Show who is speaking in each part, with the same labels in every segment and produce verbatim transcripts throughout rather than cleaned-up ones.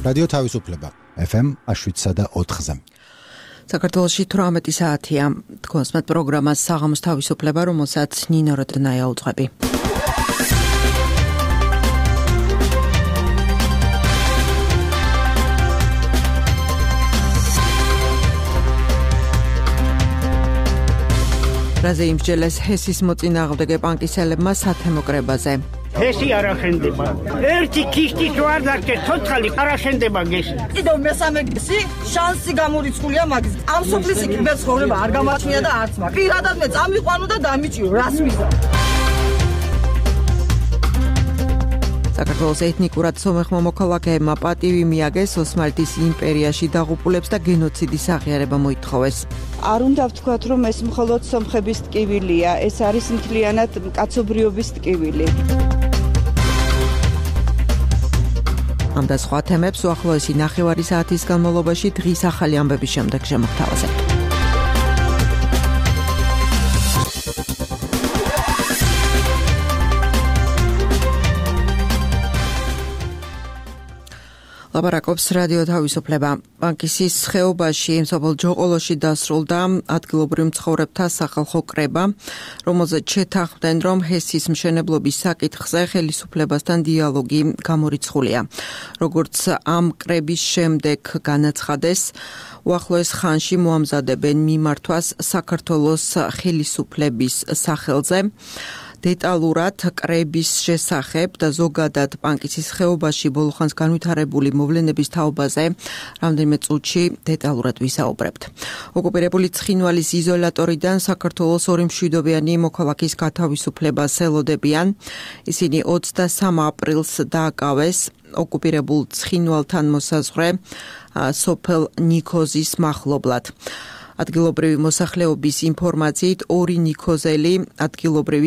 Speaker 1: რადიო თავისუფლება ეფ ემ შვიდსა და ოთხზე.
Speaker 2: საქართველოში თვრამეტი საათია. თქვენს მათ პროგრამას საღამოს თავისუფლება, რომელსაც ნინო როდნაია უძღვები. რაზე იმსჯელეს ჰესის მოწინააღმდეგე პანკისელებმა სათემო კრებაზე.
Speaker 3: ჰესი არ ახენდება. ერთი ქიშტის ვარ დარჩე, ცოცხალი არ ახენდება გესი.
Speaker 4: კიდევ მესამე გესი შანსი გამორიცხულია მაგის. ამ სოფლის იქნებ ცხოვრება არ გამაჩნია და არც მაგ. პირადად მე წამიყვანო და დამიჭირო, რას მიზა.
Speaker 2: საქართველოს ეთნიკურად სომეხმა მოქალაქეებმა პატივი მიაგეს ოსმალეთის იმპერიაში დაღუპულებს და გენოციდის აღიარება მოითხოვეს.
Speaker 5: არ უნდა ვთქვათ, რომ ეს მხოლოდ სომხების ტკივილია, ეს არის მთლიანად კაცობრიობის ტკივილი.
Speaker 2: ამ და სხვა თემებს უახლოესი ნახევარი საათის განმავლობაში დღის ახალი ამბების შემდეგ შემოგთავაზებთ. ლაპარაკობს რადიო თავისუფლება. პანკისის ხეობაში მსოფლ ჯოყოლოში დასრულდა ადგილობრივ მცხოვრებთა სახალხო კრება, რომელზეც შეთანხმდნენ, რომ ჰესის მშენებლობის საკითხზე ხელისუფლებასთან დიალოგი გამორიცხულია. როგორც ამ კრების შემდეგ განაცხადეს, უახლოეს ხანში მოამზადებენ მიმართვას საქართველოს ხელისუფლების სახელზე. დეტალურად კრების შესახებ და ზოგადად პანკისის ხეობაში ბოლოხანს განვითარებული მოვლენების თაობაზე რამდენიმე წუთში დეტალურად ვისაუბრებთ. ოკუპირებული ცხინვალის იზოლატორიდან საქართველოს ორი მშვიდობიანი მოქალაქის გათავისუფლებას ელოდებიან. ისინი ოცდასამ აპრილს დააკავეს ოკუპირებულ ცხინვალთან მოსაზღვრე სოფელ ნიქოზის მახლობლად. ადგილობრივი მოსახლეობის ინფორმაციით ორი ნიქოზელი ადგილობრივი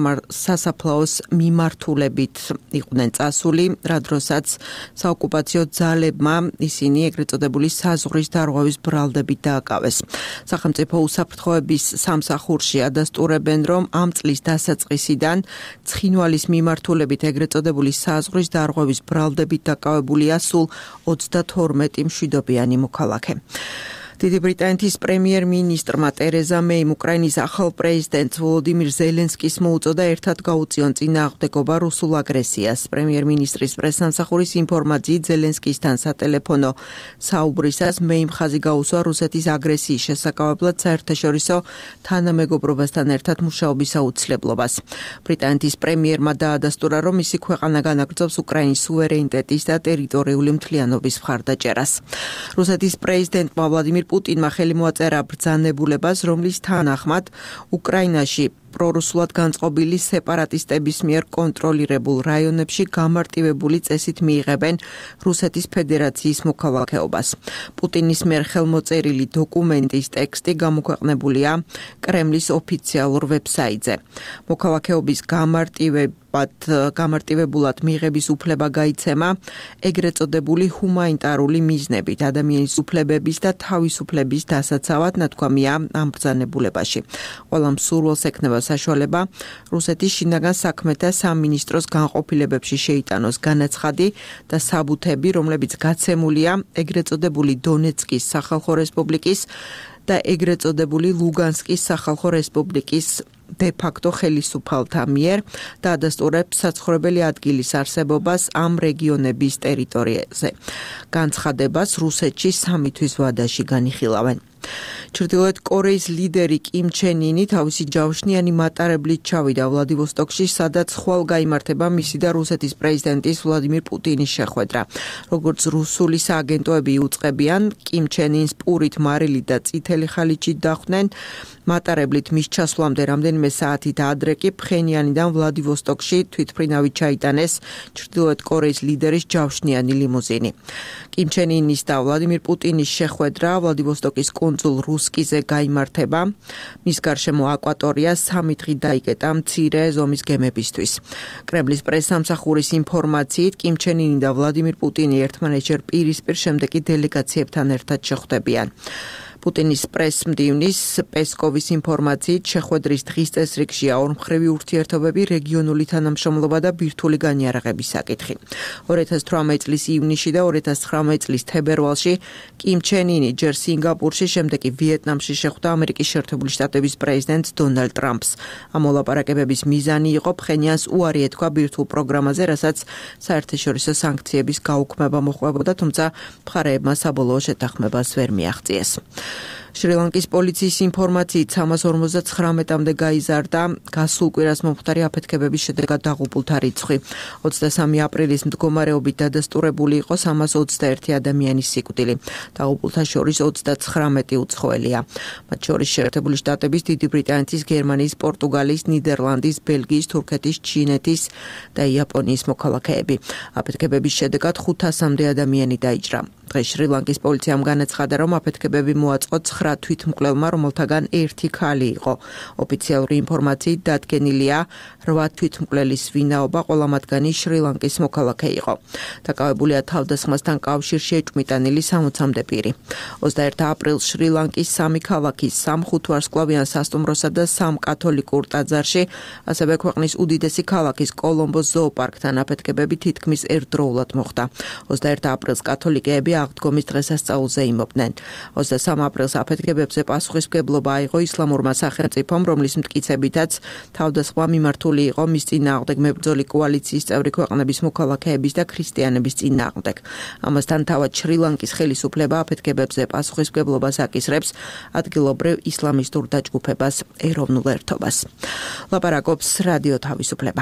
Speaker 2: სასაფლაოს მიმართულებით იყვნენ წასული, რა დროსაც საოკუპაციო ძალებმა ისინი ეგრეთ წოდებული საზღვრის დარღვევის ბრალდებით დააკავეს. სახელმწიფო უსაფრთხოების სამსახურში ადასტურებენ, რომ ამ წლის დასაწყისიდან ცხინვალის მიმართულებით ეგრეთ წოდებული საზღვრის დარღვევის ბრალდებით დაკავებულია სულ ოცდათორმეტი მშვიდობიანი მოქალაქე. დიდი ბრიტანეთის პრემიერ-მინისტრმა ტერეზა მეიმ უკრაინის ახალ პრეზიდენტს ვოლოდიმირ ზელენსკის მოუწოდა ერთად გაუწიონ წინააღმდეგობა რუსულ აგრესიას. პრემიერ-მინისტრის პრესსამსახურის ინფორმაციით ზელენსკისთან სატელეფონო საუბრისას მეიმ ხაზი გაუსვა რუსეთის აგრესიის შესაკავებლად საერთაშორისო თანამეგობრობასთან ერთად მუშაობის აუცილებლობას. ბრიტანეთის პრემიერმა დაადასტურა, რომ მისი ქვეყანა განაგრძობს უკრაინის სუვერენიტეტის და ტერიტორიული მთლიანობის მხარდაჭერას. რუსეთის პრეზიდენტმა ვლადიმირ პუტინმა ხელი მოაწერა ბრძანებულებას, რომლის თანახმად უკრაინაში პრორუსულად განწყობილი სეპარატისტების მიერ კონტროლირებულ რაიონებში გამარტივებული წესით მიიღებენ რუსეთის ფედერაციის მოქალაქეობას. პუტინის მიერ ხელმოწერილი დოკუმენტის ტექსტი გამოქვეყნებულია კრემლის ოფიციალურ ვებსაიტზე. მოქალაქეობის გამარტივებად გამარტივებულად მიღების უფლება გაიცემა ეგრეთ წოდებული ჰუმანიტარული მიზნებით, ადამიანის უფლებების და თავისუფლების დასაცავად, ნათქვამია ამ ბრძანებულებაში. ყველა მსურველს ექნება საშუალება რუსეთის შინაგან საქმეთა სამინისტროს განყოფილებებში შეიტანოს განაცხადი და საბუთები, რომლებიც გაცემულია ეგრეთ წოდებული დონეცკის სახალხო რესპუბლიკის და ეგრეთ წოდებული ლუგანსკის სახალხო რესპუბლიკის დე-ფაქტო ხელისუფალთა მიერ და ადასტურებს საცხოვრებელი ადგილის არსებობას ამ რეგიონების ტერიტორიაზე. განცხადებას რუსეთში სამი თვის ვადაში განიხილავენ. ჩრდილოეთ კორეის ლიდერი კიმ ჩენ ინი თავისი ჯავშნიანი მატარებლით ჩავიდა ვლადივოსტოკში, სადაც ხვალ გაიმართება მისი და რუსეთის პრეზიდენტის ვლადიმირ პუტინის შეხვედრა. როგორც რუსული სააგენტოები იუწყებიან, კიმ ჩენ ინს პურით მარილი და წითელი ხალიჩით დახვდნენ. მატარებლით მის ჩასვლამდე რამდენიმე საათით ადრე კი ფხენიანიდან ვლადივოსტოკში თვითმფრინავით ჩაიტანეს ჩრდილოეთ კორეის ლიდერის ჯავშნიანი ლიმუზინი. კიმ ჩენ ინის და ვლადიმირ პუტინის შეხვედრა ვლადივოსტოკის კუნძულ რუსკიზე გაიმართება. მის გარშემო აკვატორია სამი დღით დაიკეტა მცირე ზომის გემებისთვის. კრემლის პრესსამსახურის ინფორმაციით, კიმ ჩენ ინი და ვლადიმირ პუტინი ერთმანეთს ჯერ პირისპირ, შემდეგ კი დელეგაციებთან ერთად შეხვდებიან. პუტინის პრესმდივნის პესკოვის ინფორმაციით შეხვედრის დღის წესრიგშია ორმხრივი ურთიერთობები, რეგიონული თანამშრომლობა და ბირთვული განიარაღების საკითხი. ორი ათას თვრამეტი წლის ივნისში და ორი ათას ცხრამეტი წლის თებერვალში კიმ ჩენ ინი ჯერ სინგაპურში, შემდეგ კი ვიეტნამში შეხვდა ამერიკის შეერთებული შტატების პრეზიდენტ დონალდ ტრამპს. ამ მოლაპარაკებების მიზანი იყო ფხენიანს უარი ეთქვა ბირთვულ პროგრამაზე, რასაც საერთაშორისო სანქციების გაუქმება მოჰყვებოდა, თუმცა მხარეებმა საბოლოო შეთანხმებას ვერ მიაღწიეს. შრი-ლანკის პოლიციის ინფორმაციით სამას ორმოცდათხრამეტამდე გაიზარდა გასულ კვირას მომხდარი აფეთქებების შედეგად დაღუპულთა რიცხვი. ოცდასამი აპრილის მდგომარეობით დადასტურებული იყო სამას ოცდაერთი ადამიანის სიკვდილი. დაღუპულთა შორის ოცდაცხრამეტი უცხოელია. მათ შორის შეერთებული შტატების, დიდი ბრიტანეთის, გერმანიის, პორტუგალიის, ნიდერლანდის, ბელგიის, თურქეთის, ჩინეთის და იაპონიის მოქალაქეები. აფეთქებების შედეგად ხუთასამდე ადამიანი დაიჭრა. დღეს შრი-ლანკის პოლიციამ განაცხადა, რომ აფეთქებები მოაწყო ცხრა თვითმკვლელმა, რომელთაგან ერთი ქალი იყო. ოფიციალური ინფორმაციით დადგენილია რვა თვითმკვლელის ვინაობა, ყველა მათგანი შრი-ლანკის მოქალაქე იყო. დაკავებულია თავდასხმასთან კავშირში ეჭვმიტანილი სამოცამდე პირი. ოცდაერთი აპრილს შრი-ლანკის სამი ქალაქის, სამ ხუთვარსკვლავიან სასტუმროსა და სამ კათოლიკურ ტაძარში, ასევე ქვეყნის უდიდესი ქალაქის კოლომბოს ზოოპარკთან აფეთქებები თითქმის ერთდროულად მოხდა. ოცდაერთი აპრილს კათოლიკეები აღდგომის დღესასწაულზე იმობდნენ. ოცდასამი აპრილს აფეთქებებზე პასუხისმგებლობა აიღო ისლამურმა სახელმწიფომ, რომლის მტკიცებითაც თავდასხმა მიმართული იყო მის წინააღმდეგ მებრძოლი კოალიციის წევრი ქვეყნების მოქალაქეების და ქრისტიანების წინააღმდეგ. ამასთან თავად შრი-ლანკის ხელისუფლება აფეთქებებზე პასუხისმგებლობას აკისრებს ადგილობრივ ისლამისტურ დაჯგუფებას ეროვნულ ერთობას. ლაპარაკობს რადიო თავისუფლება.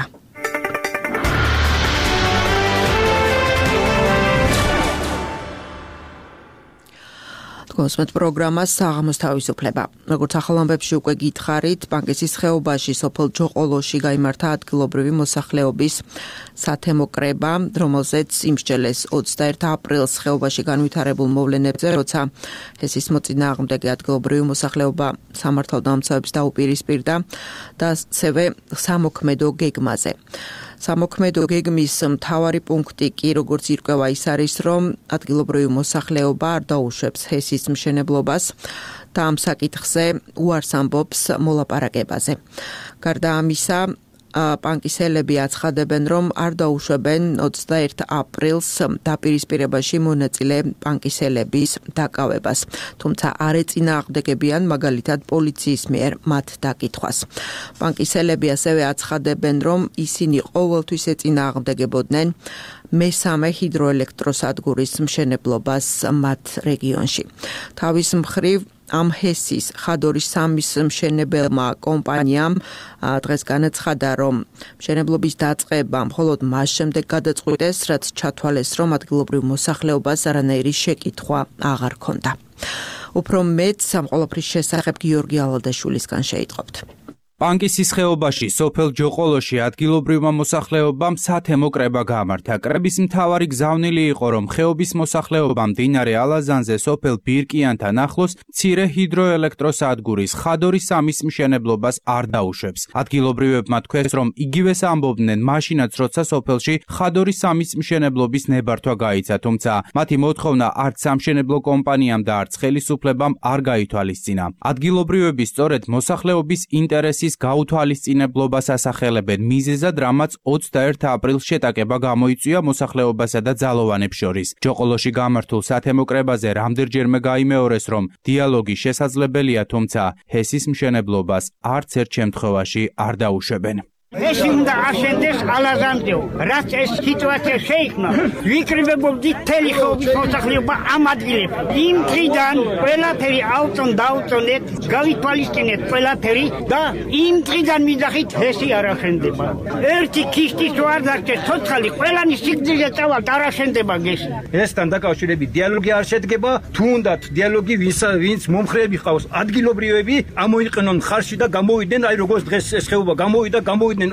Speaker 2: კონსმეთ პროგრამას საღამოს თავისუფლება. როგორც ახალ ამბებში უკვე გითხარით, პანკისის ხეობაში სოფელ ჯოყოლოში გაიმართა ადგილობრივი მოსახლეობის სათემო კრება, რომელზეც იმსჯელეს ოცდაერთი აპრილს ხეობაში განვითარებულ მოვლენებზე, როცა ჰესის მოწინააღმდეგე ადგილობრივი მოსახლეობა სამართალდამცავებს დაუპირისპირდა და ასევე სამოქმედო გეგმაზე. სამოქმედო გეგმის მთავარი პუნქტი კი, როგორც ირკვევა, ის არის, რომ ადგილობრივი მოსახლეობა არ დაუშვებს ჰესის მშენებლობას და ამ საკითხზე უარს ამბობს მოლაპარაკებაზე. გარდა ამისა, პანკისელები აცხადებენ, რომ არ დაუშვებენ ოცდაერთი აპრილს დაპირისპირებაში მონაწილე პანკისელების დაკავებას, თუმცა არ ეწინააღმდეგებიან მაგალითად პოლიციის მიერ მათ დაკითხვას. პანკისელები ასევე აცხადებენ, რომ ისინი ყოველთვის ეწინააღმდეგებოდნენ მესამე ჰიდროელექტროსადგურის მშენებლობას მათ რეგიონში. თავის მხრივ ამ ჰესის ხადორის სამის მშენებელმა კომპანიამ დღეს განაცხადა, რომ მშენებლობის დაწყება მხოლოდ მას შემდეგ გადაწყვიტეს, რაც ჩათვალეს, რომ ადგილობრივ მოსახლეობას არანაირი შეკითხვა აღარ ჰქონდა. უფრო მეტ ამ ყველაფრის შესახებ გიორგი ალადაშვილისგან შეიტყობთ.
Speaker 6: პანკისის ხეობაში, სოფელ ჯოყოლოში ადგილობრივმა მოსახლეობამ სათემო კრება გამართა. კრების მთავარი გზავნილი იყო, რომ ხეობის მოსახლეობა მდინარე ალაზანზე სოფელ ბირკიანთან ახლოს მცირე ჰიდროელექტროსადგურის ხადორის სამის მშენებლობას არ დაუშვებს. ადგილობრივებმა თქვეს, რომ იგივეს ამბობდნენ მაშინაც, როცა სოფელში ხადორის სამის მშენებლობის ნებართვა გაიცა, თუმცა მათი მოთხოვნა არც სამშენებლო კომპანიამ და არც ხელისუფლებამ არ გაითვალისწინა. ადგილობრივები სწორედ მოსახლეობის ინტერესის გაუთვალისწინებლობას ასახელებენ მიზეზად, რამაც ოცდაერთი აპრილს შეტაკება გამოიწვია მოსახლეობასა და ძალოვანებს შორის. ჯოყოლოში გამართულ სათემო კრებაზე რამდენჯერმე გაიმეორეს, რომ დიალოგი შესაძლებელია, თუმცა ჰესის მშენებლობას არც ერთ შემთხვევაში არ დაუშვებენ.
Speaker 3: ეს უნდა აშენდეს ალაზანდეო, რაც ეს სიტუაცია შეიქმნა, ვიკრიბებოდით მთელი ხეობის მოსახლეობა ამ ადგილებში. იმ დღიდან ყველაფერი ავწონ დაუწონეთ, გავითვალისწინეთ ყველაფერი და იმ დღიდან მიდახით ჰესი არ აშენდება. ერთი ქიშტის ვარ დარჩეს ცოცხალი, ყველანი სიგრძეზე წავალთ, არ აშენდება გესი.
Speaker 7: ესთან დაკავშირებით დიალოგი არ შედგება, თუნდაც დიალოგი ვინც ვინც მომხრეები ყავს, ადგილობრივები ამოიყენონ ხარში და გამოვიდნენ, აი როგორც დღეს ეს ხეობა გამოვიდა, გამოვიდნენ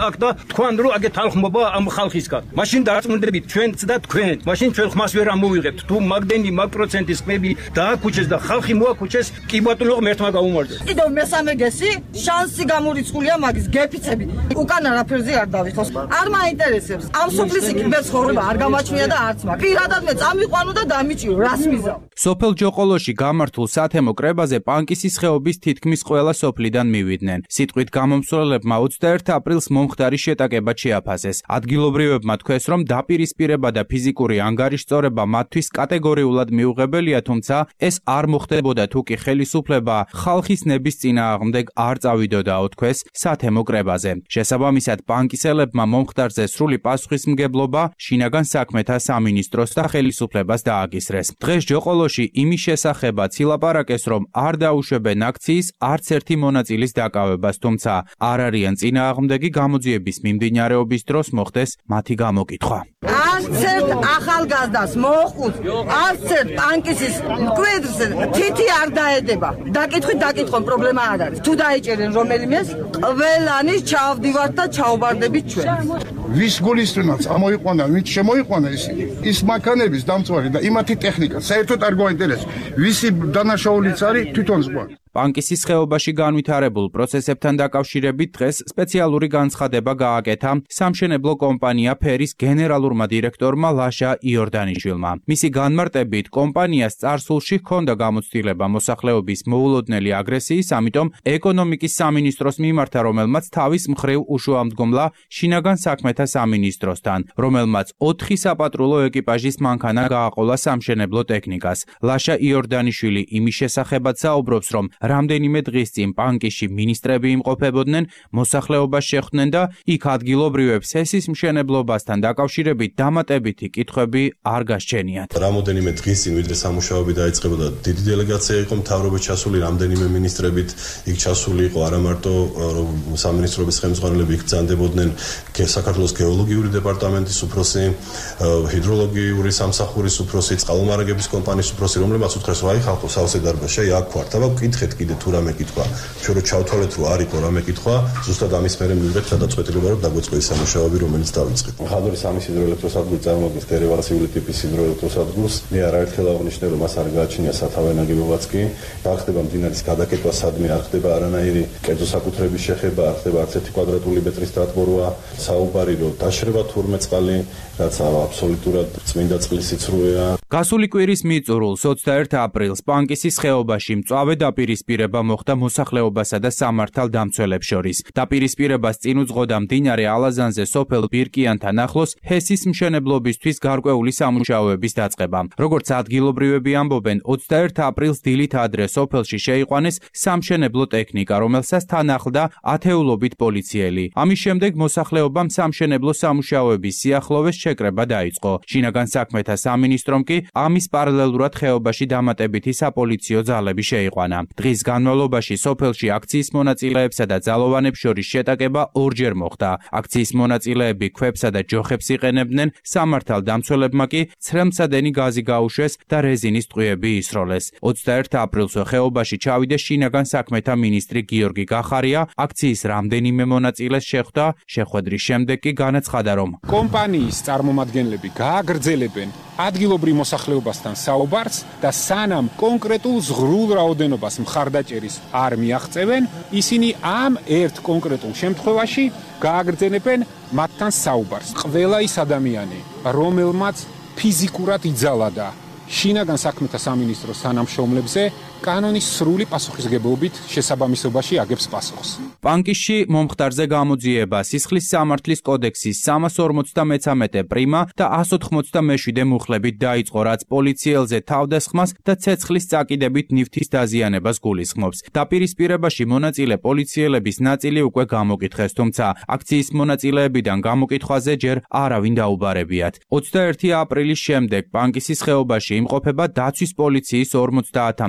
Speaker 7: აქ და თქვენ რომ აგე თალხმობა ამ ხალხისგან. მაშინ დარწმუნდებით ჩვენც და თქვენ. მაშინ ჩვენ ხმას ვერ ამოვიღებთ. თუ მაგდენი მაგ პროცენტის ხმები დააკუჩეს და ხალხი მოაკუჩეს, კი ბატონო ღმერთმა გაუმარჯოს.
Speaker 4: კიდევ მესამე გესი, შანსი გამორიცხულია მაგის გეფიცები. უკან არაფერზე არ დავიხოს. არ მაინტერესებს. ამ სოფლის კიბერცხოვრება არ გამაჩნია და არც მაგ. პირადად მე წამიყვანო და დამიჭირო, რას მიზავ.
Speaker 6: სოფელ ჯოყოლოში გამართულ სათემო კრებაზე პანკისის ხეობის თითქმის ყველა სოფლიდან მივიდნენ. სიტყვით გამომსვლელებმა ოცდაერთ აპრილს მომხდარი შეტაკება შეაფასეს. ადგილობრივებმა თქვეს, რომ დაპირისპირება და ფიზიკური ანგარიშწორება მათთვის კატეგორიულად მიუღებელია, თუმცა ეს არ მოხდებოდა თუ კი ხელისუფლება ხალხის ნების წინააღმდეგ არ წავიდოდაო, თქვეს სათემო კრებაზე. შესაბამისად, პანკისელებმა მომხდარზე სრული პასუხისმგებლობა შინაგან საქმეთა სამინისტროს და ხელისუფლებას დააკისრეს. დღეს ჯოყოლოში იმის შესახებაც ილაპარაკეს, რომ არ დაუშვებენ აქციის არც ერთი მონაწილის დაკავებას, თუმცა არ არიან წინააღმდეგი გამოძიების მიმდინარეობის დროს მოხდეს მათი გამოკითხვა.
Speaker 4: არც ერთ ახალგაზრდას მოხუც, არც ერთ პანკისის მკვიდრს თითი არ დაედება. დაკითხვით დაკითხონ პრობლემა არ არის. თუ დაიჭერენ რომელიმეს, ყველანი ჩავდივართ და ჩაუბარდებით ჩვენ.
Speaker 8: ვის გულისწინაც ამოიყვანა, ვით შემოიყვანა ის ის მანქანების დამწვარი და იმათი ტექნიკა საერთოდ არ გვაინტერესებს. ვისი დანაშაულიც არის თვითონ ზღვა.
Speaker 6: პანკისის ხეობაში განვითარებულ პროცესებთან დაკავშირებით დღეს სპეციალური განცხადება გააკეთა სამშენებლო კომპანია ფერის გენერალურმა დირექტორმა ლაშა იორდანიშვილმა. მისი განმარტებით, კომპანიას წარსულში ჰქონდა გამოცდილება მოსახლეობის მოულოდნელი აგრესიის, ამიტომ ეკონომიკის სამინისტროს მიმართა, რომელმაც თავის მხრივ უშუალმდგომლა შინაგან საქმეთა სამინისტროსთან, რომელმაც ოთხი საპატრულო ეკიპაჟის მანქანა გააყოლა სამშენებლო ტექნიკას. ლაშა იორდანიშვილი იმის შესახებაც საუბრობს, რომ რამდენიმე დღის წინ პანკისში მინისტრები იმყოფებოდნენ, მოსახლეობას შეხვდნენ და იქ ადგილობრივებს ჰესის მშენებლობასთან დაკავშირებით დამატებითი კითხვები არ გასჩენიათ.
Speaker 9: რამოდენიმე დღის წინ ვიდრე სამუშაოები დაიწყებოდა, დიდი დელეგაცია იყო მთავრობის ჩასული, რამდენიმე მინისტრებით იქ ჩასული იყო, არა მარტო სამინისტროების ხელმძღვანელები იქ ბრძანდებოდნენ, საქართველოს გეოლოგიური დეპარტამენტის უფროსი, ჰიდროლოგიური სამსახურის უფროსი, წყალმომარაგების კომპანიის უფროსი, რომლებმაც უთხრეს, რომ აი ხალხო სავსე დარბაზში აქ ვართ, აბა გკითხეთ კიდე თუ რამე კითხვა. ჩვენ რო ჩავთვალეთ, რომ არ იყო რამე კითხვა, ზუსტად ამის მერე მივიღეთ გადაწყვეტილება, რომ დაგვეწყოს სამუშაოები, რომელიც დავიწყეთ. ხადური სამის ჰიდროელექტროსადგური წარმოადგენს დერივაციული ტიპის ჰიდროელექტროსადგურს. მე არაერთხელ აღნიშნე, რომ მას არ გააჩნია სათავე ნაგებობაც კი. არ ხდება მდინარის გადაკეტვა სადმე, არ ხდება არანაირი კერძო საკუთრების შეხება, არ ხდება არც ერთი კვადრატული მეტრის დატბორვა. საუბარი რომ დაშრება თურმე წყალი, რაც აბსოლუტურად წმინდა წყლის სიცრუეა.
Speaker 6: გასული კვირის მიწურულს ოცდაერთ აპრილს პანკისის ხეობაში მწვავე დაპირისპირება მოხდა მოსახლეობასა და სამართალ დამცველებს შორის. დაპირისპირებას წინ უძღოდა მდინარე ალაზანზე სოფელ ბირკიანთან ახლოს ჰესის მშენებლობისთვის გარკვეული სამუშაოების დაწყება. როგორც ადგილობრივები ამბობენ, ოცდაერთ აპრილს დილით ადრე სოფელში შეიყვანეს სამშენებლო ტექნიკა, რომელსაც თან ახლდა ათეულობით პოლიციელი. ამის შემდეგ მოსახლეობამ სამშენებლო სამუშაოების სიახლოვეს შეკრება დაიწყო. შინაგან საქმეთა სამინისტრომ კი ამის პარალელურად ხეობაში დამატებითი საპოლიციო ძალები შეიყვანა. დღის განმავლობაში სოფელში აქციის მონაწილეებსა და ძალოვანებს შორის შეტაკება ორჯერ მოხდა. აქციის მონაწილეები ქვებსა და ჯოხებს იყენებდნენ, სამართალ დამცველებმა კი ცრემლსადენი გაზი გაუშვეს და რეზინის ტყვიები ისროლეს. ოცდაერთ აპრილს ხეობაში ჩავიდეს შინაგან საქმეთა მინისტრი გიორგი გახარია, აქციის რამდენიმე მონაწილეს შეხვდა, შეხვედრის შემდეგ კი განაცხადა, რომ
Speaker 10: კომპანიის წარმომადგენლები გააგრძელებენ ადგილობრივ მოსახლეობასთან საუბარს და სანამ კონკრეტულ ზღვრულ რაოდენობას მხარდაჭერის არ მიაღწევენ, ისინი ამ ერთ კონკრეტულ შემთხვევაში გააგრძელებენ მათთან საუბარს. ყველა ის ადამიანი, რომელმაც ფიზიკურად იძალა და შინაგან საქმეთა სამინისტროს თანამშრომლებზე კანონის სრული პასუხისმგებლობით შესაბამისობაში აგებს პასუხს.
Speaker 6: პანკისში მომხდარზე გამოძიება სისხლის სამართლის კოდექსის სამას ორმოცდამეცამეტე პრიმა და ასს ოთხმოცდამეშვიდე მუხლებით დაიწყო, რაც პოლიციელზე თავდასხმას და ცეცხლის წაკიდებით ნივთის დაზიანებას გულისხმობს. დაპირისპირებაში მონაწილე პოლიციელების ნაწილი უკვე გამოკითხეს, თუმცა აქციის მონაწილეებიდან გამოკითხვაზე ჯერ არავინ დაუბარებიათ. ოცდაერთი აპრილის შემდეგ პანკისის ხეობაში იმყოფება დაცვის პოლიციის ორმოცდაათამდე თანამშრომელი.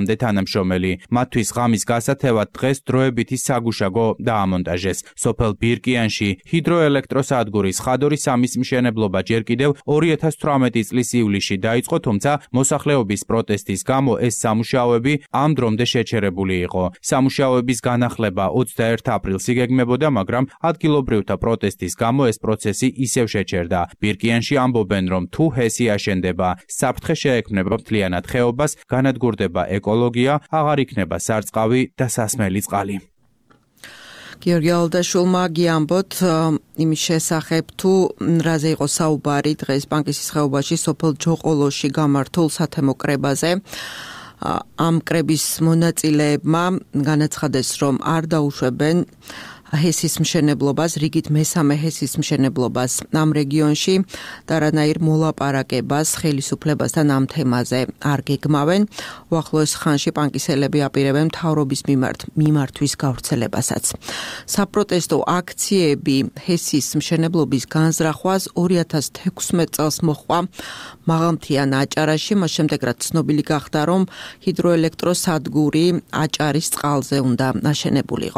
Speaker 6: თანამშრომელი. მათთვის ღამის გასათევად დღეს დროებითი საგუშაგო დაამონტაჟეს. სოფელ ბირკიანში ჰიდროელექტროსადგურის ხადორი სამის მშენებლობა ჯერ კიდევ ორი ათას თვრამეტი წლის ივლისში დაიწყო, თუმცა მოსახლეობის პროტესტის გამო ეს სამუშაოები ამ დრომდე შეჩერებული იყო. სამუშაოების განახლება ოცდაერთ აპრილს იგეგმებოდა, მაგრამ ადგილობრივთა პროტესტის გამო ეს პროცესი ისევ შეჩერდა. ბირკიანში ამბობენ, რომ თუ ჰესი აშენდება, საფრთხე შეექმნება მთლიანად ხეობას, განადგურდება ეკოლოგია, აღარ იქნება სარწყავი და სასმელი წყალი.
Speaker 2: გიორგი ალდაშვილმა გიამბოთ იმის შესახებ, თუ რაზე იყო საუბარი დღეს ბანკისის ხეობაში სოფელ ჯოყოლოში გამართულ სათემო კრებაზე. ამ კრების მონაწილეებმა განაცხადეს, რომ არ დაუშვებენ ჰესის მშენებლობას, რიგით მესამე ჰესის მშენებლობას ამ რეგიონში და რანაირ მოლაპარაკებას ხელისუფლებასთან ამ თემაზე არ გეგმავენ. უახლოეს ხანში პანკისელები აპირებენ მთავრობის მიმართ მიმართვის გავრცელებასაც. საპროტესტო აქციები ჰესის მშენებლობის განზრახვას ორი ათას თექვსმეტ წელს მოჰყვა მაღალმთიან აჭარაში, მას შემდეგ რაც ცნობილი გახდა, რომ ჰიდროელექტროსადგური აჭარის წყალზე უნდა აშენებულიყო.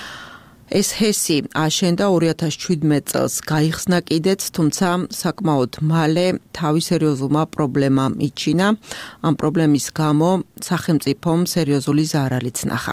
Speaker 2: ეს ჰესი აშენდა ორი ათას შვიდმეტ წელს გაიხსნა კიდეც, თუმცა საკმაოდ მალე თავი სერიოზულმა პრობლემამ იჩინა. ამ პრობლემის გამო სახელმწიფომ სერიოზული ზარალიც ნახა.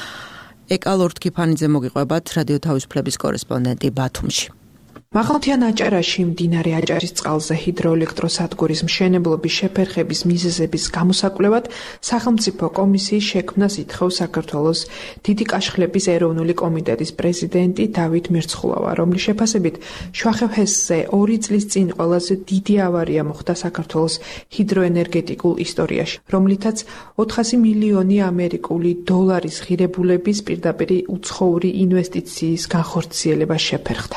Speaker 2: ეკალორთ კიფანიძე მოგიყვებათ რადიო თავისუფლების კორესპონდენტი ბათუმში.
Speaker 11: მაღალმთიან აჭარაში მდინარე აჭარის წყალზე ჰიდროელექტროსადგურის მშენებლობის შეფერხების მიზეზების გამოსაკვლევად სახელმწიფო კომისიის შექმნას ითხოვს საქართველოს დიდი კაშხლების ეროვნული კომიტეტის პრეზიდენტი დავით მირცხულავა, რომლის შეფასებით შუახევ ჰესზე ორი წლის წინ ყველაზე დიდი ავარია მოხდა საქართველოს ჰიდროენერგეტიკულ ისტორიაში, რომლითაც ოთხასი მილიონი ამერიკული დოლარის ღირებულების პირდაპირი უცხოური ინვესტიციის განხორციელება შეფერხდა.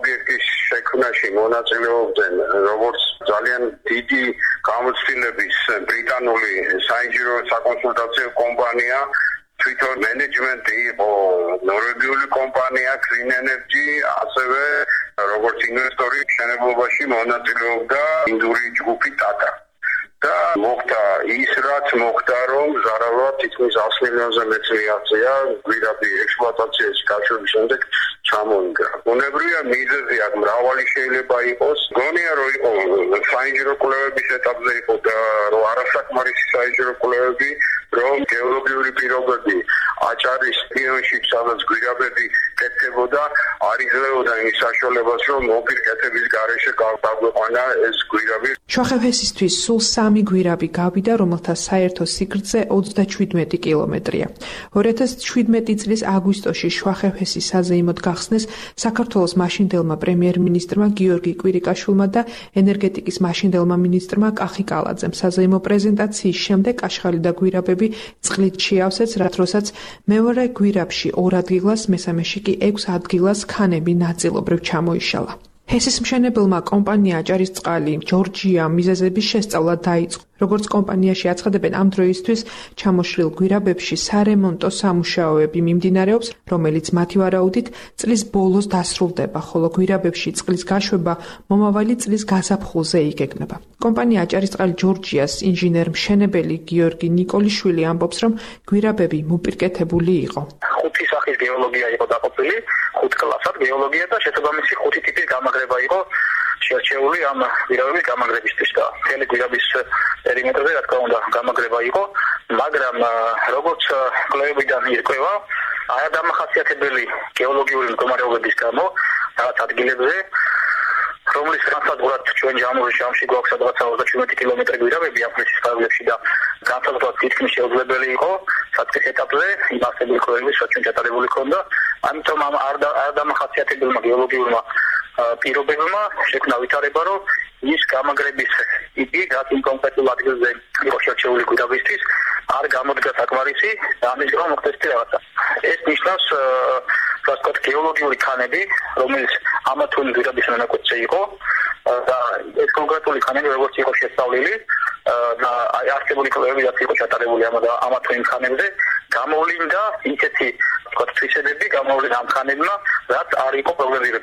Speaker 12: შექმნაში მონაწილეობდნენ როგორც ძალიან დიდი გამოცდილების ბრიტანული საინჟინრო საკონსულტაციო კომპანია, თვითონ მენეჯმენტი იყო ნორვეგიული კომპანია Green Energy, ასევე როგორც ინვესტორი მშენებლობაში მონაწილეობდა ინდური ჯგუფი Tata. და მოხდა ის, რაც მოხდა, რომ ზარალვა თითქმის ას მილიონზე მეტ მიაღწია გვირაბი ექსპლუატაციის გაშვების შემდეგ ჩამოინგრა. ბუნებრივია მიზეზი აქ მრავალი შეიძლება იყოს. გონია რომ იყო საინჟინრო კვლევების ეტაპზე იყო და რომ არასაკმარისი საინჟინრო კვლევები, რომ გეოლოგიური პირობები აჭარის რეგიონში, სადაც გვირაბები კეთდებოდა, არ იძლეოდა იმის საშუალებას, რომ მოპირკეთების გარეშე გაგვეყვანა ეს გვირაბი.
Speaker 11: შუახევ ჰესისთვის სულ სამი გვირაბი გავიდა, რომელთა საერთო სიგრძე ოცდაშვიდმეტი კილომეტრია. ორი ათას შვიდმეტი წლის აგვისტოში შუახევ ჰესის საზეიმოდ გახსნეს საქართველოს მაშინდელმა პრემიერ-მინისტრმა გიორგი კვირიკაშვილმა და ენერგეტიკის მაშინდელმა მინისტრმა კახი კალაძემ. საზეიმო პრეზენტაციის შემდეგ კაშხალი და გვირაბები წყლით შეავსეს, რა დროსაც მეორე გვირაბში ორ ადგილას, მესამეში კი ექვს ადგილას ქანები ნაწილობრივ ჩამოიშალა. ჰესის მშენებელმა კომპანია აჭარის წყალი ჯორჯია მიზეზების შესწავლა დაიწყო. როგორც კომპანიაში აცხადებენ, ამ დროისთვის ჩამოშლილ გვირაბებში სარემონტო სამუშაოები მიმდინარეობს, რომელიც მათი ვარაუდით წლის ბოლოს დასრულდება, ხოლო გვირაბებში წყლის გაშვება მომავალი წლის გაზაფხულზე იგეგმება. კომპანია აჭარის წყალი ჯორჯიას ინჟინერ-მშენებელი გიორგი ნიკოლიშვილი ამბობს, რომ გვირაბები მოპირკეთებული იყო.
Speaker 13: ხუთი სახის გეოლოგია იყო დაყოფილი, ხუთ კლასად გეოლოგია და შესაბამისი ხუთი ტიპის გამაგრება იყო შერჩეული ამ გვირაბების გამაგრებისთვის და მთელი გვირაბის პერიმეტრზე რა თქმა უნდა გამაგრება იყო, მაგრამ როგორც კვლევებიდან ირკვევა, არადამახასიათებელი გეოლოგიური მდგომარეობების გამო რაღაც ადგილებზე, რომლის განსაზღვრად ჩვენ ჯამში გვაქვს სადღაც ოცდაშვიდმეტი კილომეტრი გვირაბები ამ ფრის ფარგლებში და განსაზღვრად თითქმის შეუძლებელი იყო საწყის ეტაპზე იმ ასეთი კვლევების, რაც ჩვენ ჩატარებული ჰქონდა, ამიტომ ამ არადამახასიათებელმა გეოლოგიურმა პირობებმა შექმნა ვითარება, რომ ის გამაგრების ტიპი, რაც იმ კონკრეტულ ადგილზე იყო შერჩეული გვირაბისთვის, არ გამოდგა საკმარისი და ამის გამო მოხდა ეს რაღაცა. ეს ნიშნავს, ასე ვთქვათ, გეოლოგიური ქანები, რომელიც ამა თუ იმ გვირაბის მონაკვეთზე იყო და ეს კონკრეტული ქანები როგორც იყო შესწავლილი და არსებული კვლევებიც იყო ჩატარებული ამა თუ იმ ქანებზე, გამოვლინდა ისეთი ვთქვათ თვისებები გამოვლინდა ამ ქანებმა, რაც არ იყო პროგნოზირებადი.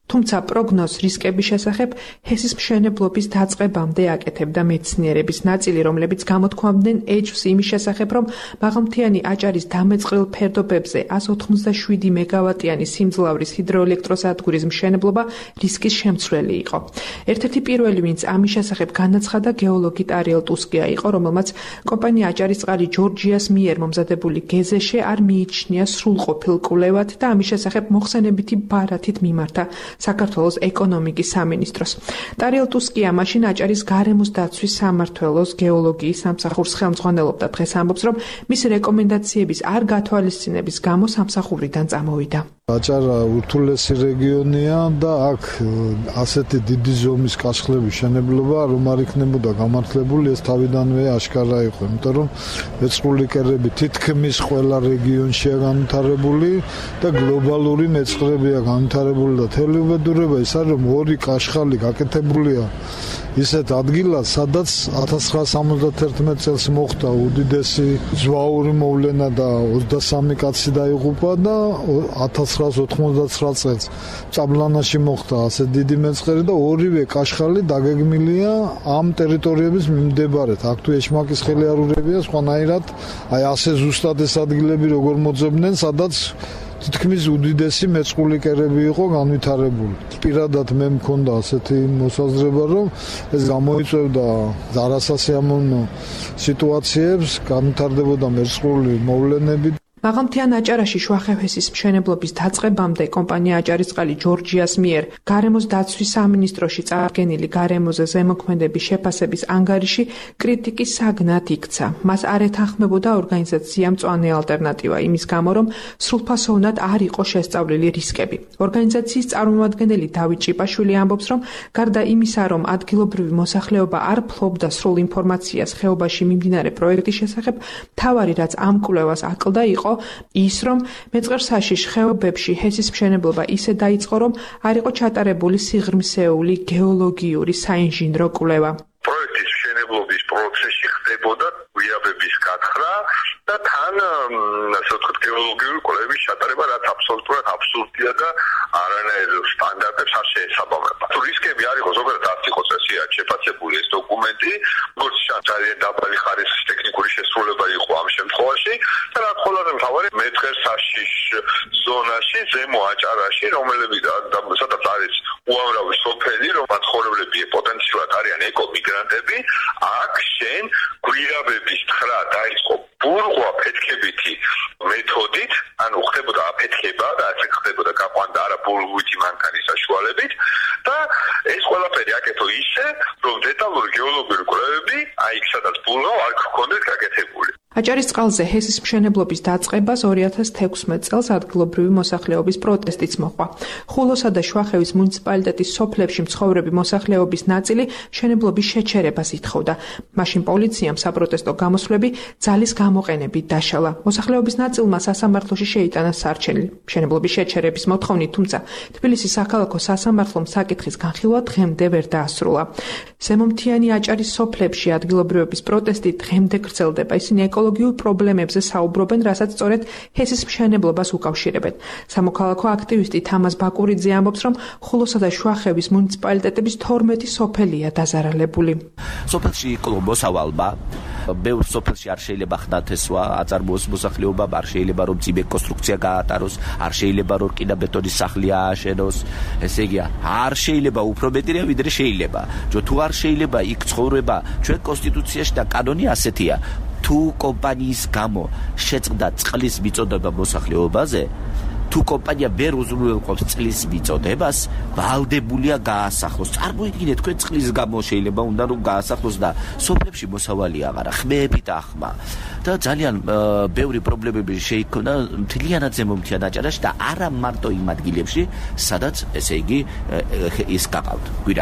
Speaker 11: თუმცა პროგნოზ რისკების შესახებ ჰესის მშენებლობის დაწყებამდე აკეთებდა მეცნიერების ნაწილი, რომლებიც გამოთქვამდნენ ეჭვს იმის შესახებ, რომ მაღალმთიანი აჭარის დამეწყრილ ფერდობებზე εκατს ოთხმოცდაშვიდი მეგავატიანი სიმძლავრის ჰიდროელექტროსადგურის მშენებლობა რისკის შემცვლელი იყო. ერთ-ერთი პირველი, ვინც ამის შესახებ განაცხადა, გეოლოგი ტარიელ ტუსკია იყო, რომელმაც კომპანია აჭარისწყალი ჯორჯიას მიერ მომზადებული გეზეშე არ მიიჩნია სრულყოფილ კვლევად და ამის შესახებ მოხსენებითი ბარათით მიმართა საქართველოს ეკონომიკის სამინისტროს. ტარიელ ტუსკია მაშინ აჭარის გარემოს დაცვის სამმართველოს გეოლოგიის სამსახურს ხელმძღვანელობდა. დღეს ამბობს, რომ მის რეკომენდაციების არ გათვალისწინების გამო სამსახურიდან წამოვიდა.
Speaker 14: აჭარა ურთულესი რეგიონია და აქ ასეთი დიდი ზომის კაშხლების შენებლობა რომ არ იქნებოდა გამართლებული, ეს თავიდანვე აშკარა იყო, იმიტომ რომ მეწყრული კერები თითქმის ყველა რეგიონშია განვითარებული და გლობალური მეწყრებია განვითარებული და თელი უბედურება ის არის, რომ ორი კაშხალი გაკეთებულია ისეთ ადგილად, სადაც ათას ცხრაასა სამოცდათერთმეტ წელს მოხდა უდიდესი ზვაური მოვლენა და ოცდასამი კაცი დაიღუპა და ათას ცხრაასა ოთხმოცდათვრამეტ წელს წაბლანაში მოხდა ასე დიდი მეწყერი და ორივე კაშხალი დაგეგმილია ამ ტერიტორიების მიმდებარედ. აქ თუ ეშმაკის ხელი არ ურევია, სხვანაირად აი ასე ზუსტად ეს ადგილები როგორ მოძებნեն, სადაც თითქმის უდიდესი მეწყრული კერები იყო განვითარებული. პირადად მე მქონდა ასეთი მოსაზრება, რომ ეს გამოიწვევდა არასასიამოვნო სიტუაციებს, განვითარდებოდა მეწყრული მოვლენები.
Speaker 11: მაღალმთიან აჭარაში შუახევესის მშენებლობის დაწყებამდე კომპანია აჭარისწყალი ჯორჯიას მიერ გარემოს დაცვის სამინისტროში წარდგენილი გარემოზე ზემოქმედების შეფასების ანგარიში კრიტიკის საგნად იქცა. მას არ ეთანხმებოდა ორგანიზაცია მწვანე ალტერნატივა იმის გამო, რომ სრულფასოვნად არ იყო შესწავლილი რისკები. ორგანიზაციის წარმომადგენელი დავით ჭიპაშვილი ამბობს, რომ გარდა იმისა, რომ ადგილობრივი მოსახლეობა არ ფლობდა სრულ ინფორმაციას ხეობაში მიმდინარე პროექტის შესახებ, მთავარი რაც ამ კვლევას აკლდა იყო ის, რომ მეწყერსაშიშ ხეობებში ჰესის მშენებლობა ისე დაიწყო, რომ არ იყო ჩატარებული სიღრმისეული გეოლოგიური საინჟინრო კვლევა.
Speaker 12: პროექტის მშენებლობის პროცესში ხდებოდა გვიაბების გათხრა და თან ასე ვთქვათ გეოლოგიური კვლევების ჩატარება, რაც აბსოლუტურად აბსურდია და არანაირ სტანდარტებს არ შეესაბამება. თუ რისკები არ იყო, ზოგადად არც იყო წესიერ შეფასებული ეს დოკუმენტი, როგორც ძალიან დაბალი ხარისხის ტექნიკური შესრულება იყო ამ შემთხვევაში და რაც ყველაზე მთავარი მეწყერსაშიშ ზონაში, ზემო აჭარაში, რომელებიდან სადაც არის უამრავი სოფელი, რომ მაცხოვრებლები პოტენციალად არიან ეკომიგრანტები, აქ შენ გვირაბების თხრა დაიწყო ბურღვა ფეთქებითი მეთოდით, ანუ ხდებოდა აფეთქება და ასე ხდებოდა გაყვანდა არა ბურღვითი მანქანის საშუალებით და ეს ყველაფერი აკეთო ისე, რომ დეტალური გეოლოგიური კვლევები აი იქ სადაც ბურღვა არ გქონდეთ გაკეთებული.
Speaker 11: აჭარისწყალზე ჰესის მშენებლობის დაწყებას ორი ათას თექვსმეტ წელს ადგილობრივი მოსახლეობის პროტესტიც მოყვა. ხულოსა და შუახევის მუნიციპალიტეტის სოფლებში მცხოვრები მოსახლეობის ნაწილი მშენებლობის შეჩერებას ითხოვდა. მაშინ პოლიციამ საპროტესტო გამოსვლები ძალის გამოყენებით დაშალა. მოსახლეობის ნაწილმა სასამართლოში შეიტანა სარჩელი მშენებლობის შეჩერების მოთხოვნით, თუმცა თბილისის საქალაქო სასამართლომ საკითხის განხილვა დღემდე ვერ დაასრულა. ზემომთიანი აჭარის სოფლებში ადგილობრივების პროტესტი დღემდე გრძელდება. ისინი ეკოლოგიურ პრობლემებზე საუბრობენ, რასაც სწორედ ჰესის მშენებლობას უკავშირებენ. სამოქალაქო აქტივისტი თამაზ ბაკურიძე ამბობს, რომ ხულოსა და შუახევის მუნიციპალიტეტების თორმეტი სოფელია დაზარალებული.
Speaker 15: სოფელში იყო მოსავალმა, ბევრ სოფელში არ შეიძლება ხდათ ესვა, აწარმოოს მოსახლეობა, არ შეიძლება რომ ძიმე კონსტრუქცია გაატაროს, არ შეიძლება რომ რკინა-ბეტონის სახლი ააშენოს. ესე იგი, არ შეიძლება უფრო მეტია, ვიდრე შეიძლება. თუ არ შეიძლება იქ ცხოვრება, ჩვენ კონსტიტუციაში და კანონი ასეთია. თუ კომპანიის გამო შეწყდა წყლის მიწოდება მოსახლეობაზე, თუ კომპანია ვერ უზრუნველყოფს წყლის მიწოდებას, ვალდებულია გაასახლოს. წარმოიდგინეთ, თქვენ წყლის გამო შეიძლება უნდა რომ გაასახლოს და სოფლებში მოსავალი აღარა, ხმეებით ახმა და ძალიან ბევრი პრობლემები შეიქმნა მთლიანად ზემომთიან აჭარაში და არა მარტო იმ ადგილებში, სადაც ესე იგი ის გაყავთ გვირაბი.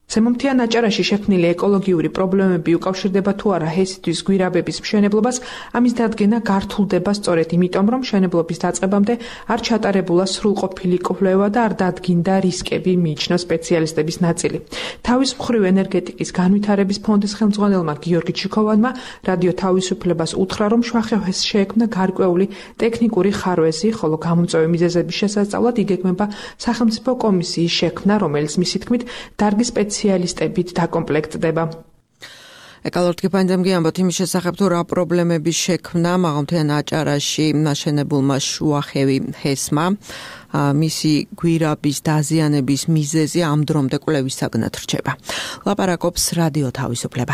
Speaker 11: ზემომთიან აჭარაში შექმნილი ეკოლოგიური პრობლემები უკავშირდება თუ არა ჰესისთვის გვირაბების მშენებლობას, ამის დადგენა გართულდება სწორედ იმიტომ, რომ მშენებლობის დაწყებამდე არ ჩატარებულა სრულყოფილი კვლევა და არ დადგინდა რისკები, მიიჩნევს სპეციალისტების ნაწილი. თავის მხრივ ენერგეტიკის განვითარების ფონდის ხელმძღვანელმა გიორგი ჩიქოვანმა რადიო თავისუფლებას უთხრა, რომ შვახევეს შეექმნა გარკვეული ტექნიკური ხარვეზი, ხოლო გამომწვევი მიზეზების შესასწავლად იგეგმება სახელმწიფო კომისიის შექმნა, რომელიც მისი თქმით დარგის სპეციალისტებით დაკომპლექტდება.
Speaker 2: ეკალორტკი პანდემგი ამბობთ იმის შესახებ, თუ რა პრობლემების შექმნა მაღალმთიან აჭარაში ნაშენებულმა შუახევი ჰესმა, მისი გვირაბის დაზიანების მიზეზი ამ დრომდე კვლევისაგნად რჩება. ლაპარაკობს რადიო თავისუფლება.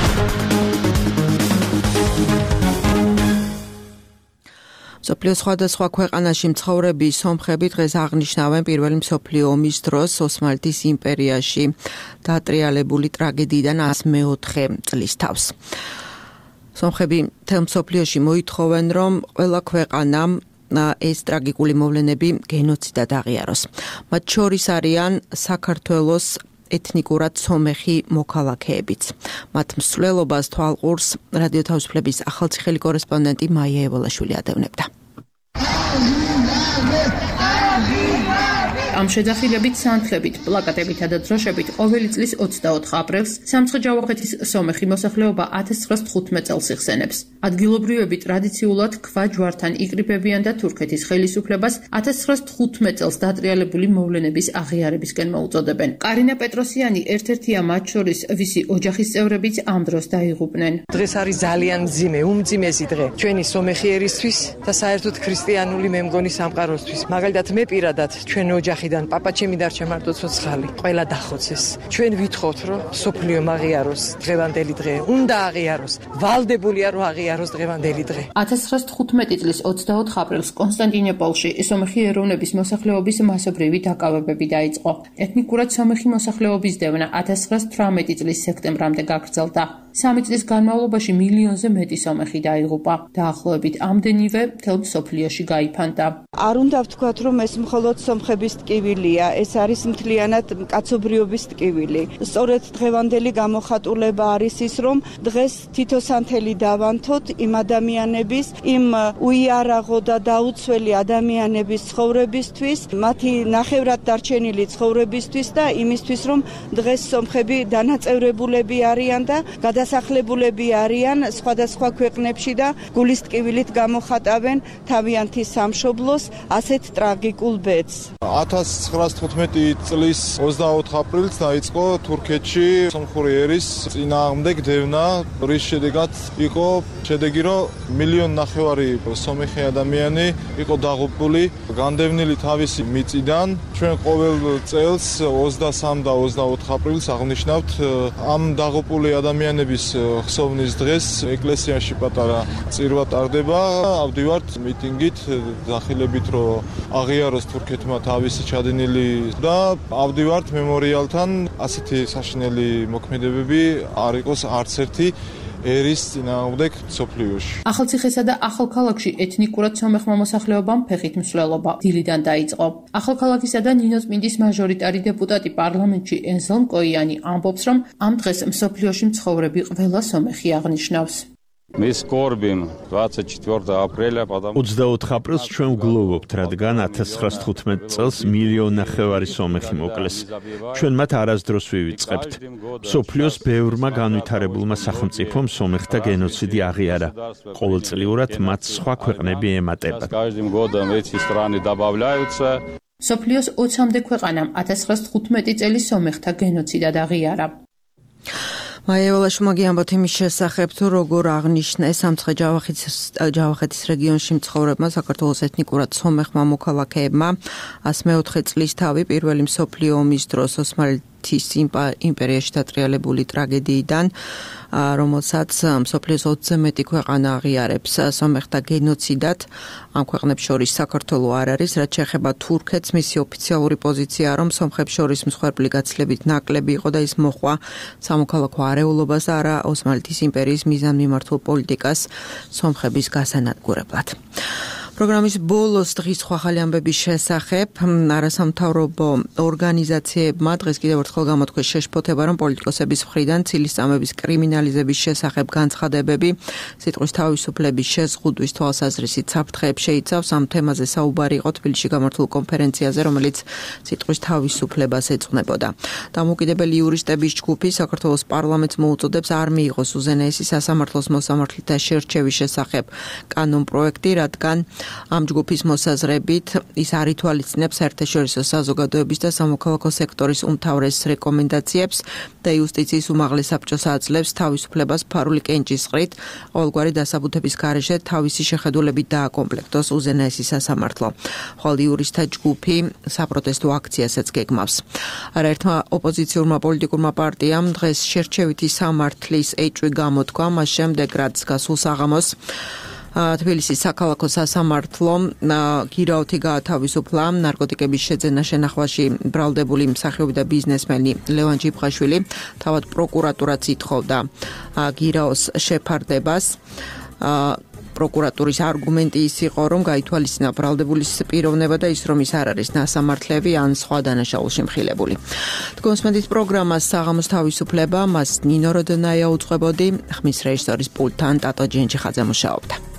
Speaker 2: მსოფლიოს სხვადასხვა ქვეყანაში მცხოვრები სომხები დღეს აღნიშნავენ პირველი მსოფლიო ომის დროს ოსმალეთის იმპერიაში დატრიალებული ტრაგედიიდან ასი მეოთხე წლის თავს. სომხები მთელ მსოფლიოში მოითხოვენ, რომ ყველა ქვეყანამ ეს ტრაგიკული მოვლენები გენოციდად აღიაროს. მათ შორის არიან საქართველოს ეთნიკურად სომეხი მოქალაქეებიც. მათ მსვლელობას თვალყურს რადიო თავისუფლების ახალციხელი კორესპონდენტი მაია ევალაშვილი ადევნებდა.
Speaker 16: ამ შეძახილებით, სანთლებით, პლაკატებითა და დროშებით ყოველი წლის ოცდაოთხ აპრილს სამცხე-ჯავახეთის სომეხი მოსახლეობა ათას ცხრაას თხუთმეტ წელს იხსენებს. ადგილობრივები ტრადიციულად ქვა ჯვართან იკრიბებიან და თურქეთის ხელისუფლებას ათას ცხრაას თხუთმეტ წელს დატრიალებული მოვლენების აღიარებისკენ მოუწოდებენ. კარინა პეტროსიანი ერთ-ერთია მათ შორის, ვისი ოჯახის წევრებიც ამ დროს დაიღუპნენ.
Speaker 17: დღეს არის ძალიან მძიმე, უმძიმესი დღე ჩვენი სომეხიერისთვის და საერთოდ ქრისტიანული მე მგონი სამყაროსთვის. მაგალითად მე პირადად ჩვენი ოჯახიდან პაპაჩემი დარჩა მარტო ცოცხალი, ყველა დახოცეს. ჩვენ ვითხოვთ, რომ სოფლიო აღიაროს დღევანდელი დღე, უნდა აღიაროს, ვალდებულია რომ აღიაროს დღევანდელი დღე.
Speaker 16: ათას ცხრაას თხუთმეტი წლის ოცდაოთხ აპრილს კონსტანტინოპოლში სომეხი ეროვნების მოსახლეობის მასობრივი დაკავებები დაიწყო. ეთნიკურად სომეხი მოსახლეობის დევნა ათას ცხრაას თვრამეტი წლის სექტემბრამდე გაგრძელდა. სამი წლის განმავლობაში მილიონზე მეტი სომეხი დაიღუპა. დაახლოებით ამდენივე მთელ მსოფლიოში გაიფანტა.
Speaker 5: არ უნდა ვთქვათ, რომ ეს მხოლოდ სომხების ტკივილია, ეს არის მთლიანად კაცობრიობის ტკივილი. სწორედ დღევანდელი გამოხატულება არის ის, რომ დღეს თითო სანთელი დავანთოთ იმ ადამიანების, იმ უიარაღო და დაუცველი ადამიანების ცხოვრებისთვის, მათი ნახევრად დარჩენილი ცხოვრებისთვის და იმისთვის, რომ დღეს სომხები დანაწევრებულები არიან და გადასახლებულები არიან სხვადასხვა ქვეყნებში და გულის ტკივილით გამოხატავენ თავიანთი სამშობლოს ასეთ ტრაგიკულ ბედს.
Speaker 18: ათას ცხრაას თხუთმეტი წლის ოცდაოთხ აპრილს დაიწყო თურქეთში სომხური ერის წინააღმდეგ დევნა, რის შედეგად იყო შედეგი, რომ მილიონ ნახევარი სომეხი ადამიანი იყო დაღუპული, განდევნილი თავისი მიწიდან. ჩვენ ყოველ წელს ოცდასამი და ოცდაოთხ აპრილს აღნიშნავთ ამ დაღუპული ადამიანების ხსოვნის დღეს. ეკლესიაში პატარა წირვა ტარდება, ავდივართ მიტინგით, დახილებით, რომ აღიაროს თურქეთმა თავისი ჩადენილი და ავდივართ მემორიალთან. ასეთი საშინელი მოქმედებები არ იყოს არც ერთი ერის წინააღმდეგ მსოფლიოში.
Speaker 16: ახალციხესა და ახალქალაქში ეთნიკურად სომეხმა მოსახლეობამ ფეხით მსვლელობა დილიდან დაიწყო. ახალქალაქისა და ნინოწმინდის მაჟორიტარი დეპუტატი პარლამენტში ენზელ მკოიანი ამბობს, რომ ამ დღეს მსოფლიოში მცხოვრები ყველა სომეხი აღნიშნავს.
Speaker 19: Mēs skorbim двадцать четвёртого апреля, потому
Speaker 20: ოცდაოთხ აპრილს ჩვენ ვგლოვობთ, რადგან ათას ცხრაას თხუთმეტ წელს მილიონ ნახევარი სომეხი მოკლეს. ჩვენ მათ არასდროს ვივიწყებთ. მსოფლიოს ბევრმა განვითარებულმა სახელმწიფომ სომეხთა გენოციდი აღიარა. ყოველწლიურად მათ სხვა ქვეყნები ემატებათ.
Speaker 19: каждым годом эти страны добавляются.
Speaker 16: მსოფლიოს ოცამდე ქვეყანამ ათას ცხრაას თხუთმეტი წელი სომეხთა გენოციდად აღიარა.
Speaker 2: მაია ევალაშვილი ამბობთ იმის შესახებ, თუ როგორ აღნიშნეს სამცხე-ჯავახეთის ჯავახეთის რეგიონში მცხოვრებმა საქართველოს ეთნიკურად სომეხმა მოქალაქეებმა ასი მეოთხე წლის თავი პირველი მსოფლიო ომის დროს ოსმალეთის იმპერიაში დატრიალებული ტრაგედიიდან, რომელსაც მსოფლიოს ოცზე მეტი ქვეყანა აღიარებს სომეხთა გენოციდად. ამ ქვეყნებს შორის საქართველო არ არის, რაც შეეხება თურქეთს, მისი ოფიციალური პოზიციაა, რომ სომხებს შორის მსხვერპლი გაცილებით ნაკლები იყო და ის მოჰყვა სამოქალაქო არეულობას და არა ოსმალეთის იმპერიის მიზანმიმართულ პოლიტიკას სომხების გასანადგურებლად. პროგრამის ბოლოს დღის სხვა ხალი ამბების შესახებ არასამთავრობო ორგანიზაციებმა დღეს კიდევ ერთხელ გამოთქვეს შეშფოთება, რომ პოლიტიკოსების მხრიდან ცილის წამების კრიმინალიზების შესახებ განცხადებები სიტყვის თავისუფლების შეზღუდვის თვალსაზრისით საფრთხეებს შეიცავს. ამ თემაზე საუბარი იყო თბილისში გამართულ კონფერენციაზე, რომელიც სიტყვის თავისუფლებას ეძღვნებოდა. დამოუკიდებელი იურისტების ჯგუფი საქართველოს პარლამენტს მოუწოდებს არ მიიღოს უზენაესი სასამართლოს მოსამართლეთა შერჩევის შესახებ კანონპროექტი, რადგან ამ ჯგუფის მოსაზრებით ის არ ითვალისწინებს საერთაშორისო საზოგადოების და სამოქალაქო სექტორის უმთავრეს რეკომენდაციებს და იუსტიციის უმაღლეს საბჭოს აძლევს თავისუფლებას ფარული კენჭისყრით ყოველგვარი დასაბუთების გარეშე თავისი შეხედულებით დააკომპლექტოს უზენაესი სასამართლო. ხოლო იურისტთა ჯგუფი საპროტესტო აქციასაც გეგმავს. არაერთმა ოპოზიციურმა პოლიტიკურმა პარტიამ დღეს შერჩევითი სამართლის ეჭვი გამოთქვა, მას შემდეგ რაც გასულ საღამოს თბილისის საქალაქო სასამართლო გირაოთი გაათავისუფლა ნარკოტიკების შეძენა შენახვაში ბრალდებული მსახიობი და ბიზნესმენი ლევან ჯიბხაშვილი. თავად პროკურატურაც ითხოვდა გირაოს შეფარდებას. პროკურატურის არგუმენტი ის იყო, რომ გაითვალისწინა ბრალდებულის პიროვნება და ის, რომ ის არ არის ნასამართლები ან სხვა დანაშაულში მხილებული. თქვენსმენთ პროგრამას საღამოს თავისუფლება, მას ნინო როდონაია უძღვებოდი, ხმის რეჟისორის პულტთან ტატო ჯენჯიხაძე მუშაობდა.